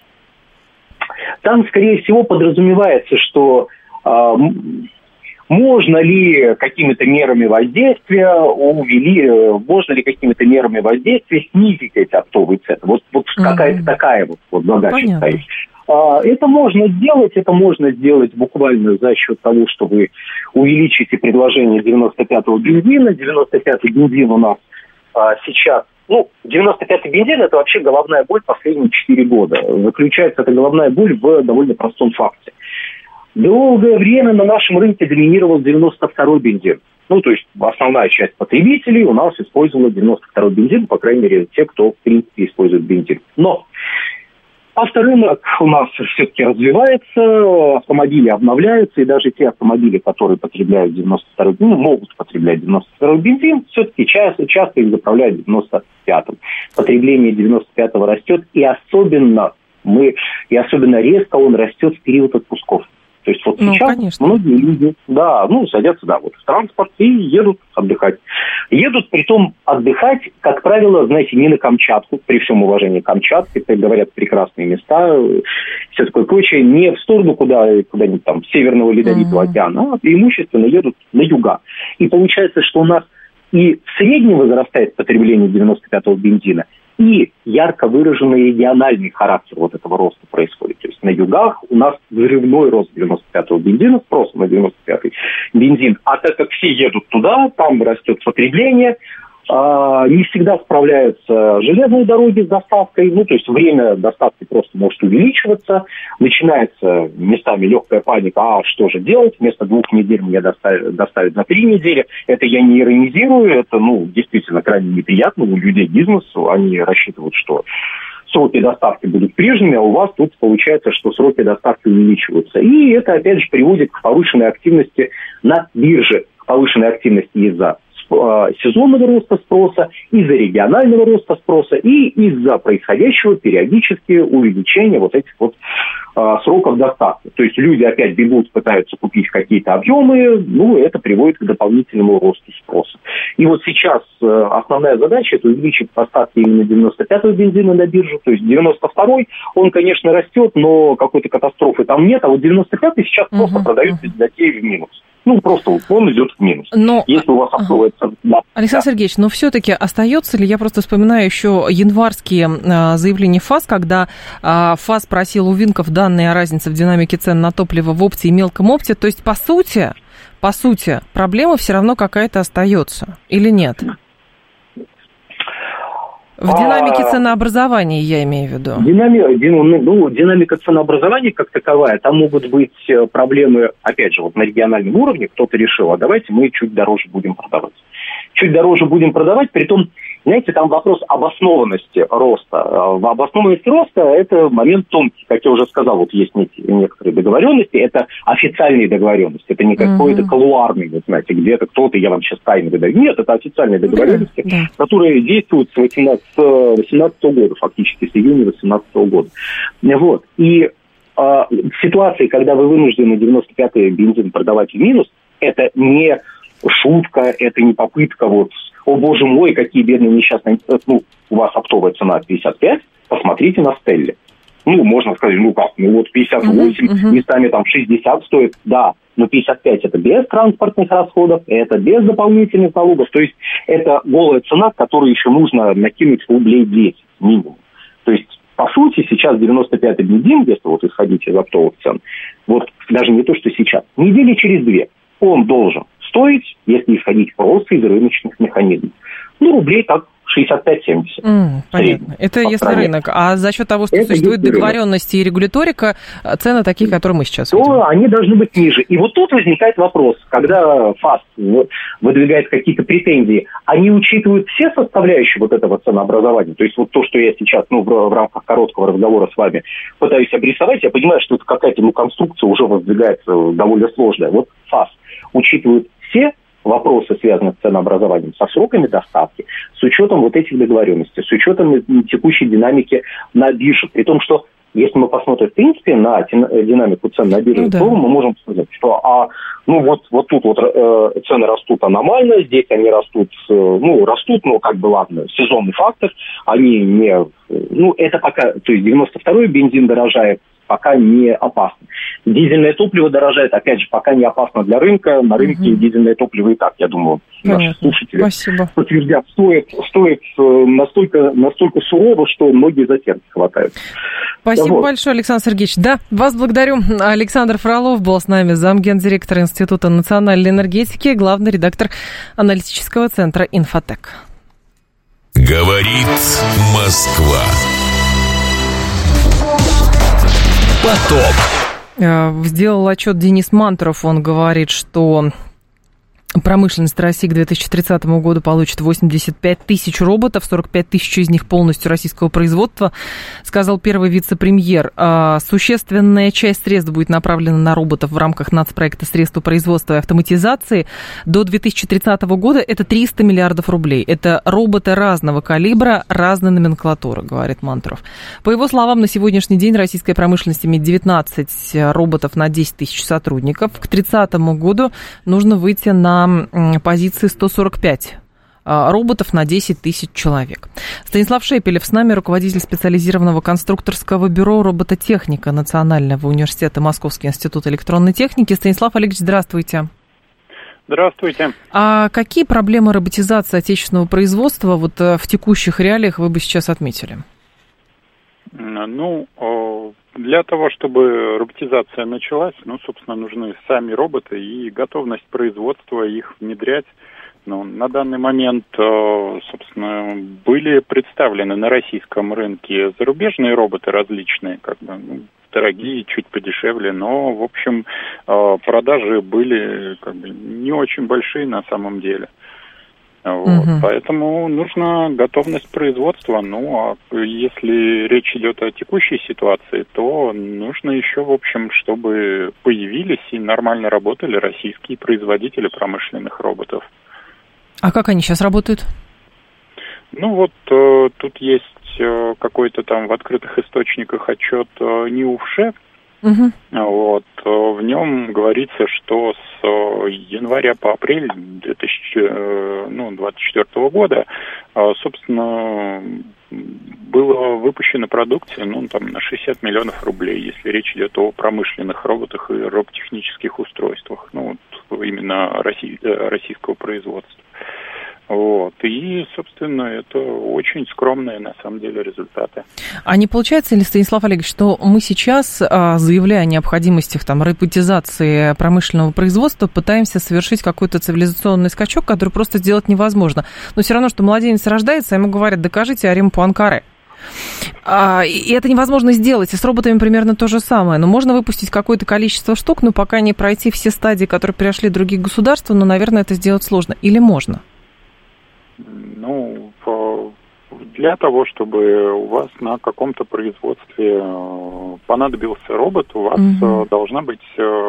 там, скорее всего, подразумевается, что... Э, Можно ли какими-то мерами воздействия увели, можно ли какими-то мерами воздействия снизить эти оптовые цены? Вот, вот mm-hmm. какая-то такая вот, вот задача стоит. А, это можно сделать, это можно сделать буквально за счет того, что вы увеличите предложение девяносто пятого бензина. девяносто пятый бензин у нас а, сейчас, ну, девяносто пятый бензин – это вообще головная боль последние четыре года. Заключается эта головная боль в довольно простом факте. Долгое время на нашем рынке доминировал девяносто второй бензин. Ну, то есть основная часть потребителей у нас использовала девяносто второй бензин, по крайней мере, те, кто, в принципе, использует бензин. Но авторынок у нас все-таки развивается, автомобили обновляются, и даже те автомобили, которые потребляют девяносто второй бензин, ну, могут потреблять девяносто второй бензин, все-таки часто, часто их заправляют девяносто пятым. Потребление девяносто пятого растет, и особенно, мы, и особенно резко он растет в период отпусков. То есть вот ну, сейчас конечно. Многие люди, да, ну, садятся, да, вот в транспорт и едут отдыхать. Едут, притом, отдыхать, как правило, знаете, не на Камчатку, при всем уважении к Камчатке, это, говорят, прекрасные места, все такое прочее, не в сторону куда, куда-нибудь там, Северного Ледовитого mm-hmm. океана, а преимущественно едут на юга. И получается, что у нас и в среднем возрастает потребление девяносто пятого бензина, и ярко выраженный региональный характер вот этого роста происходит. То есть на югах у нас взрывной рост девяносто пятого бензина, спрос на девяносто пятый бензин. А так как все едут туда, там растет потребление, а, не всегда справляются железные дороги с доставкой. Ну, то есть время доставки просто может увеличиваться. Начинается местами легкая паника. А что же делать? Вместо двух недель мне доставят, доставят за три недели. Это я не иронизирую. Это, ну, действительно крайне неприятно. У людей бизнес. Они рассчитывают, что сроки доставки будут прежними, а у вас тут получается, что сроки доставки увеличиваются. И это, опять же, приводит к повышенной активности на бирже, к повышенной активности из-за сезонного роста спроса, из-за регионального роста спроса и из-за происходящего периодически увеличения вот этих вот а, сроков доставки. То есть люди опять бегут, пытаются купить какие-то объемы, ну, это приводит к дополнительному росту спроса. И вот сейчас э, основная задача – это увеличить поставки именно девяносто пятого бензина на биржу, то есть девяносто второй, он, конечно, растет, но какой-то катастрофы там нет, а вот девяносто пятый сейчас uh-huh, просто uh-huh. продается без затеи в минус. Ну, просто он идет в минус. Но... Если у вас откроется... Ага. Да. Александр да. Сергеевич, но все-таки остается ли, я просто вспоминаю еще январские а, заявления ФАС, когда а, ФАС просил у Винков данные о разнице в динамике цен на топливо в опте и мелком опте, то есть, по сути, по сути, проблема все равно какая-то остается, или нет? В динамике ценообразования, я имею в виду. Динами... Ну, динамика ценообразования как таковая, там могут быть проблемы, опять же, вот на региональном уровне кто-то решил, а давайте мы чуть дороже будем продавать. Чуть дороже будем продавать, притом, знаете, там вопрос обоснованности роста. Обоснованность роста – это момент тонкий, как я уже сказал, вот есть некоторые договоренности, это официальные договоренности, это не какой-то колуарный, вот, знаете, где-то кто-то, я вам сейчас тайно выдаю. Нет, это официальные договоренности, mm-hmm. которые действуют с восемнадцатого года, фактически, с июня восемнадцатого года. Вот. И э, в ситуации, когда вы вынуждены девяносто пятый бензин продавать в минус, это не шутка, это не попытка вот, о боже мой, какие бедные несчастные, ну, у вас оптовая цена пятьдесят пять, посмотрите на Стелле. Ну, можно сказать, ну как, ну вот пятьдесят восемь, uh-huh, uh-huh. местами там шестьдесят стоит, да, но пятьдесят пять это без транспортных расходов, это без дополнительных налогов, то есть это голая цена, которую еще нужно накинуть рублей десять минимум. То есть, по сути, сейчас девяносто пятый бензин, если вот исходить из оптовых цен, вот даже не то, что сейчас, недели через две он должен стоить, если исходить просто из рыночных механизмов. Ну, рублей так шестьдесят пять семьдесят. Mm, понятно. Это если стране. Рынок. А за счет того, что это существует договоренности рынок. И регуляторика, цены такие, которые мы сейчас То видим. Они должны быть ниже. И вот тут возникает вопрос, когда ФАС выдвигает какие-то претензии, они учитывают все составляющие вот этого ценообразования? То есть вот то, что я сейчас ну, в, в рамках короткого разговора с вами пытаюсь обрисовать, я понимаю, что это какая-то ну, конструкция уже воздвигается довольно сложная. Вот ФАС учитывают все вопросы, связанные с ценообразованием, со сроками доставки, с учетом вот этих договоренностей, с учетом текущей динамики на бирже. При том, что если мы посмотрим, в принципе, на динамику цен на бирже, ну, да. то мы можем сказать, что а, ну, вот, вот тут вот э, цены растут аномально, здесь они растут, э, ну, растут, но как бы ладно, сезонный фактор, они не, ну, это пока, то есть девяносто второй бензин дорожает, пока не опасно. Дизельное топливо дорожает, опять же, пока не опасно для рынка. На рынке угу. дизельное топливо и так, я думаю, Понятно. Наши слушатели Спасибо. подтвердят, стоит, стоит настолько, настолько сурово, что многие за сердце хватают. Спасибо вот. большое, Александр Сергеевич. Да, вас благодарю. Александр Фролов был с нами, замгендиректор Института национальной энергетики, главный редактор аналитического центра «Инфотек». Говорит Москва. Поток. Сделал отчет Денис Мантуров. Он говорит, что промышленность России к две тысячи тридцатому году получит восемьдесят пять тысяч роботов, сорок пять тысяч из них полностью российского производства, сказал первый вице-премьер. Существенная часть средств будет направлена на роботов в рамках нацпроекта «Средства производства и автоматизации». До две тысячи тридцатого года это триста миллиардов рублей. Это роботы разного калибра, разной номенклатуры, говорит Мантуров. По его словам, на сегодняшний день российская промышленность имеет девятнадцать роботов на десять тысяч сотрудников. К тридцатому году нужно выйти на позиции сто сорок пять роботов на десять тысяч человек. Станислав Шепелев с нами, руководитель специализированного конструкторского бюро «Робототехника» Национального университета Московский институт электронной техники. Станислав Олегович, здравствуйте. Здравствуйте. А какие проблемы роботизации отечественного производства вот в текущих реалиях вы бы сейчас отметили? Ну, для того, чтобы роботизация началась, ну, собственно, нужны сами роботы и готовность производства их внедрять. Ну, на данный момент, собственно, были представлены на российском рынке зарубежные роботы различные, как бы, ну, дорогие, чуть подешевле, но, в общем, продажи были как бы не очень большие на самом деле. Вот. Угу. Поэтому нужна готовность производства. Ну, а если речь идет о текущей ситуации, то нужно еще, в общем, чтобы появились и нормально работали российские производители промышленных роботов. А как они сейчас работают? Ну, вот э, тут есть э, какой-то там в открытых источниках отчет э, НИУФШЕ. Угу. Вот, в нем говорится, что с января по апрель две тысячи двадцать четвёртого года, собственно, было выпущено продукции, ну, там, на шестьдесят миллионов рублей, если речь идет о промышленных роботах и робототехнических устройствах, ну, вот, именно России, российского производства. Вот. И, собственно, это очень скромные, на самом деле, результаты. А не получается ли, Станислав Олегович, что мы сейчас, заявляя о необходимости там, роботизации промышленного производства, пытаемся совершить какой-то цивилизационный скачок, который просто сделать невозможно? Но все равно, что младенец рождается, ему говорят, докажите теорему Пуанкаре. А, и это невозможно сделать. И с роботами примерно то же самое. Но можно выпустить какое-то количество штук, но пока не пройти все стадии, которые прошли другие государства, но, наверное, это сделать сложно. Или можно? Ну, для того, чтобы у вас на каком-то производстве понадобился робот, у вас mm-hmm. должна быть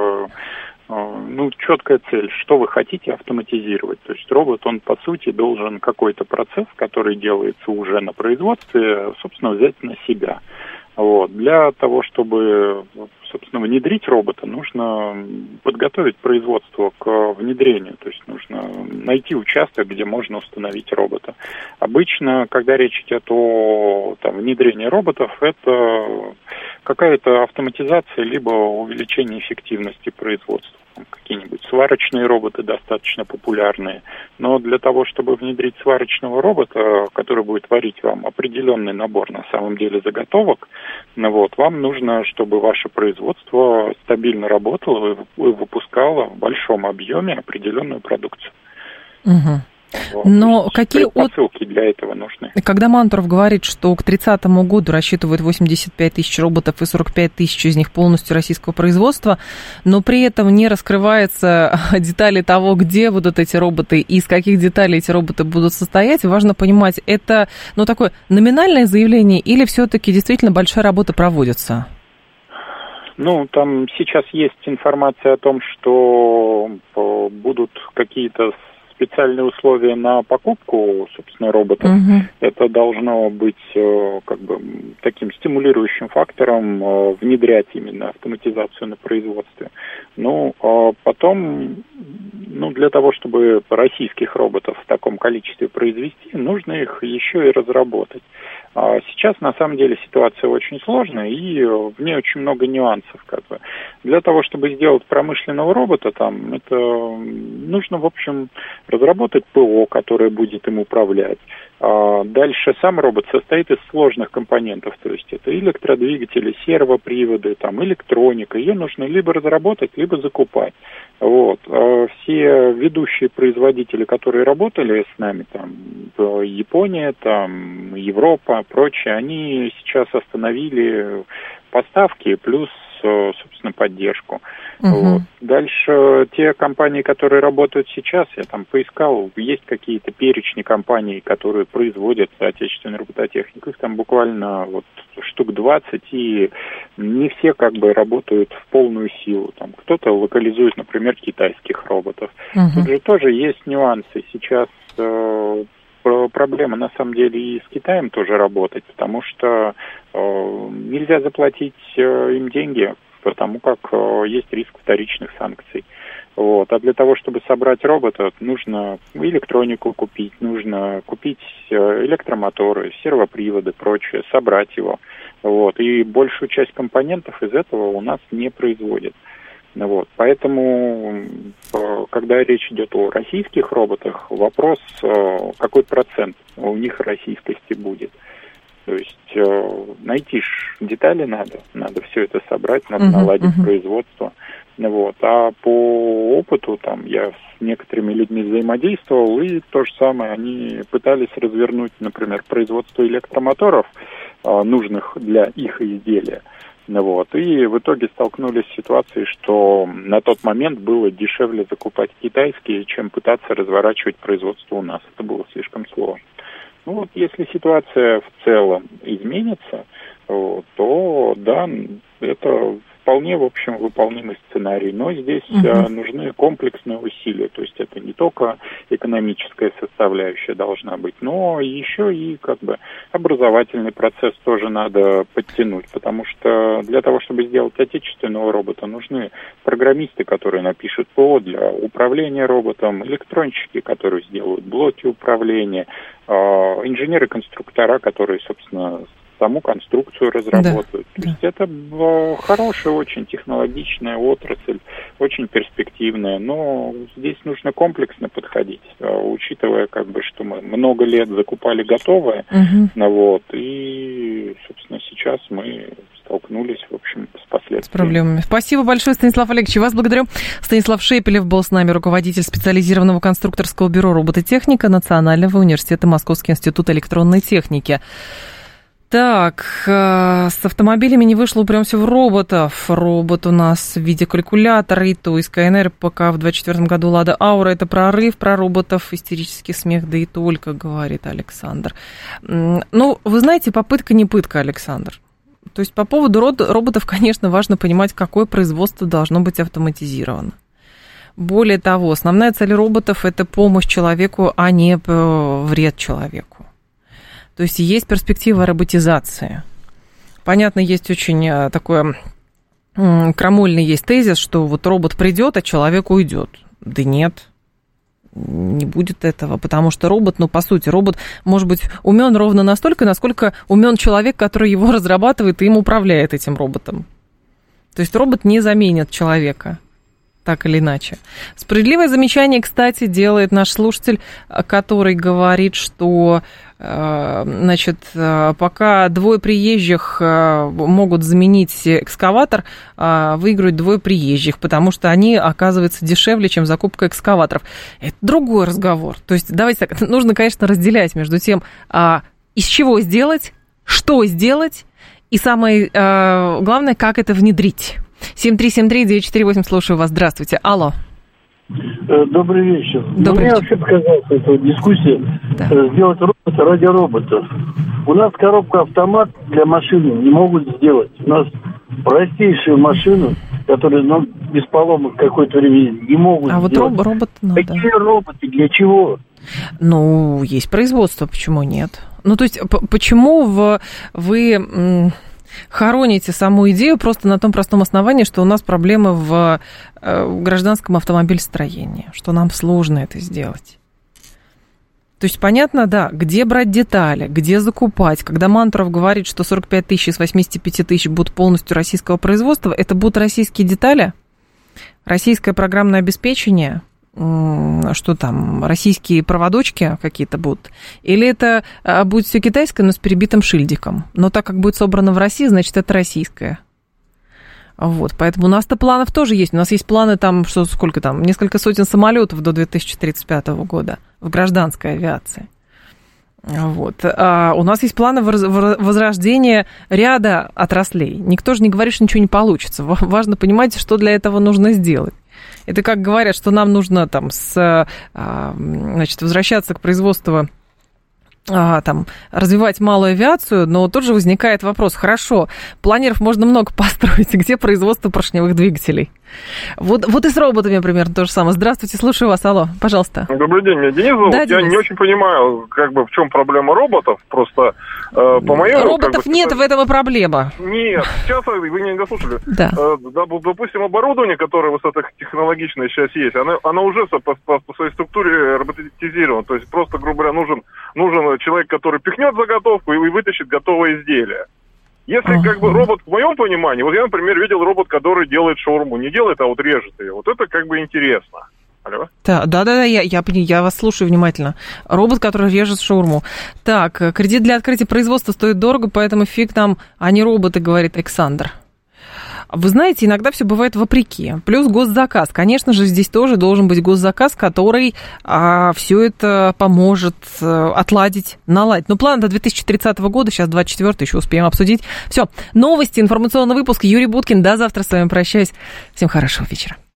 ну, четкая цель, что вы хотите автоматизировать. То есть робот, он по сути должен какой-то процесс, который делается уже на производстве, собственно, взять на себя. Вот. Для того, чтобы, собственно, внедрить робота, нужно подготовить производство к внедрению. То есть нужно найти участок, где можно установить робота. Обычно, когда речь идет о там, внедрении роботов, это какая-то автоматизация либо увеличение эффективности производства. Какие-нибудь сварочные роботы достаточно популярные. Но для того, чтобы внедрить сварочного робота, который будет варить вам определенный набор, на самом деле, заготовок, ну вот, вам нужно, чтобы ваше производство стабильно работало и выпускало в большом объеме определенную продукцию. Угу. Вот. Но какие предпосылки для этого нужны? Когда Мантуров говорит, что к тридцатому году рассчитывают восемьдесят пять тысяч роботов и сорок пять тысяч из них полностью российского производства, но при этом не раскрывается детали того, где будут эти роботы и из каких деталей эти роботы будут состоять, важно понимать, это ну, такое номинальное заявление или все-таки действительно большая работа проводится? Ну, там сейчас есть информация о том, что будут какие-то специальные условия на покупку, собственно, роботов. Uh-huh. Это должно быть как бы таким стимулирующим фактором внедрять именно автоматизацию на производстве. Ну, а потом, ну, для того, чтобы российских роботов в таком количестве произвести, нужно их еще и разработать. А сейчас, на самом деле, ситуация очень сложная, и в ней очень много нюансов. Как бы. Для того, чтобы сделать промышленного робота, там, это нужно, в общем, разработать ПО, которое будет им управлять. А дальше сам робот состоит из сложных компонентов, то есть это электродвигатели, сервоприводы, там, электроника. Ее нужно либо разработать, либо закупать. Вот. А все ведущие производители, которые работали с нами, там, Япония, там, Европа, прочее, они сейчас остановили поставки плюс, собственно, поддержку. Uh-huh. Вот. Дальше те компании, которые работают сейчас, я там поискал, есть какие-то перечни компаний, которые производят отечественную робототехнику, их там буквально вот штук двадцать, и не все как бы работают в полную силу. Там кто-то локализует, например, китайских роботов. Uh-huh. Тут же тоже есть нюансы. Сейчас э, проблема на самом деле и с Китаем тоже работать, потому что э, нельзя заплатить э, им деньги, потому как э, есть риск вторичных санкций. Вот. А для того, чтобы собрать робота, нужно электронику купить, нужно купить электромоторы, сервоприводы, прочее, собрать его. Вот. И большую часть компонентов из этого у нас не производят. Вот. Поэтому, когда речь идет о российских роботах, вопрос, какой процент у них российскости будет. То есть найти детали надо, надо все это собрать, надо uh-huh, наладить uh-huh. производство. Вот. А по опыту там я с некоторыми людьми взаимодействовал, и то же самое, они пытались развернуть, например, производство электромоторов, нужных для их изделия. Вот. И в итоге столкнулись с ситуацией, что на тот момент было дешевле закупать китайские, чем пытаться разворачивать производство у нас. Это было слишком сложно. Ну вот если ситуация в целом изменится, то да, это вполне, в общем, выполнимый сценарий. Но здесь uh-huh. нужны комплексные усилия. То есть это не только экономическая составляющая должна быть, но еще и как бы образовательный процесс тоже надо подтянуть. Потому что для того, чтобы сделать отечественного робота, нужны программисты, которые напишут ПО для управления роботом, электронщики, которые сделают блоки управления, инженеры-конструктора, которые, собственно, саму конструкцию разработают. Да, То да. есть это хорошая, очень технологичная отрасль, очень перспективная, но здесь нужно комплексно подходить, учитывая, как бы, что мы много лет закупали готовое, угу. вот, и, собственно, сейчас мы столкнулись, в общем, с последствиями. С проблемами. Спасибо большое, Станислав Олегович. Вас благодарю. Станислав Шепелев был с нами, руководитель специализированного конструкторского бюро «Робототехника» Национального университета Московский институт электронной техники. Так, с автомобилями не вышло, упремся в роботов. Робот у нас в виде калькулятора, и то из КНР, пока в двадцать четвёртом году Лада Аура. Это прорыв про роботов, истерический смех, да и только, говорит Александр. Ну, вы знаете, попытка не пытка, Александр. То есть по поводу роботов, конечно, важно понимать, какое производство должно быть автоматизировано. Более того, основная цель роботов – это помощь человеку, а не вред человеку. То есть есть перспектива роботизации. Понятно, есть очень такой крамольный есть тезис, что вот робот придет, а человек уйдет. Да нет, не будет этого, потому что робот, ну, по сути, робот может быть умен ровно настолько, насколько умен человек, который его разрабатывает и им управляет этим роботом. То есть робот не заменит человека, так или иначе. Справедливое замечание, кстати, делает наш слушатель, который говорит, что, значит, пока двое приезжих могут заменить экскаватор, выиграют двое приезжих, потому что они оказываются дешевле, чем закупка экскаваторов. Это другой разговор. То есть давайте так, нужно, конечно, разделять между тем, из чего сделать, что сделать, и самое главное, как это внедрить. семь три семь три девять четыре восемь, слушаю вас. Здравствуйте. Алло. Добрый вечер. Добрый Мне вечер. вообще показалась эта дискуссия да. сделать робота ради роботов. У нас коробка-автомат для машины не могут сделать. У нас простейшую машину, которая, ну, без поломок какое-то время не могут а сделать. А вот роб- робот... Ну, Какие да. роботы? Для чего? Ну, есть производство, почему нет? Ну, то есть, п- почему в, вы... М- хороните саму идею просто на том простом основании, что у нас проблемы в гражданском автомобильстроении, что нам сложно это сделать. То есть, понятно, да, где брать детали, где закупать. Когда Мантуров говорит, что сорок пять тысяч из восемьдесят пять тысяч будут полностью российского производства, это будут российские детали, российское программное обеспечение, что там, российские проводочки какие-то будут, или это будет все китайское, но с перебитым шильдиком. Но так как будет собрано в России, значит, это российское. Вот, поэтому у нас-то планов тоже есть. У нас есть планы там, что сколько там, несколько сотен самолетов до две тысячи тридцать пятого года в гражданской авиации. Вот. А у нас есть планы возрождения ряда отраслей. Никто же не говорит, что ничего не получится. Важно понимать, что для этого нужно сделать. Это как говорят, что нам нужно там с, значит, возвращаться к производству, там, развивать малую авиацию, но тут же возникает вопрос, хорошо, планеров можно много построить, где производство поршневых двигателей? Вот, вот и с роботами примерно то же самое. Здравствуйте, слушаю вас, алло, пожалуйста. Добрый день, меня Денис зовут. Да, Денис. Я не очень понимаю, как бы, в чем проблема роботов, просто э, по моему... Роботов как бы, нет, это... в этом и проблема. Нет, сейчас вы не дослушали. Да. Э, допустим, оборудование, которое высокотехнологичное сейчас есть, оно, оно уже по, по, по своей структуре роботизировано, то есть просто, грубо говоря, нужен, нужен человек, который пихнет заготовку и вытащит готовое изделие. Если uh-huh. как бы робот, в моем понимании, вот я, например, видел робот, который делает шаурму, не делает, а вот режет ее. Вот это как бы интересно. Алло? Да, да, да, я, я, я вас слушаю внимательно. Робот, который режет шаурму. Так, кредит для открытия производства стоит дорого, поэтому фиг нам, а не роботы, говорит Александр. Вы знаете, иногда все бывает вопреки. Плюс госзаказ. Конечно же, здесь тоже должен быть госзаказ, который а, все это поможет а, отладить, наладить. Но план до две тысячи тридцатого года, сейчас двадцать четвёртый, еще успеем обсудить. Все, новости, информационный выпуск. Юрий Буткин. До завтра с вами прощаюсь. Всем хорошего вечера.